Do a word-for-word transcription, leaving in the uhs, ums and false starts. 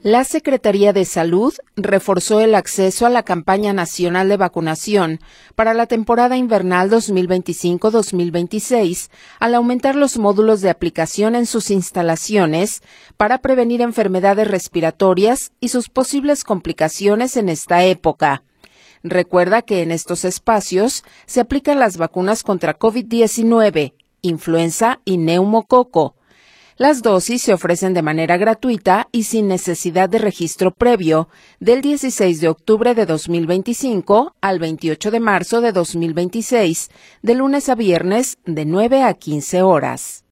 La Secretaría de Salud reforzó el acceso a la campaña nacional de vacunación para la temporada invernal dos mil veinticinco dos mil veintiséis al aumentar los módulos de aplicación en sus instalaciones para prevenir enfermedades respiratorias y sus posibles complicaciones en esta época. Recuerda que en estos espacios se aplican las vacunas contra COVID diecinueve, influenza y neumococo. Las dosis se ofrecen de manera gratuita y sin necesidad de registro previo del dieciséis de octubre de dos mil veinticinco al veintiocho de marzo de dos mil veintiséis, de lunes a viernes de nueve a quince horas.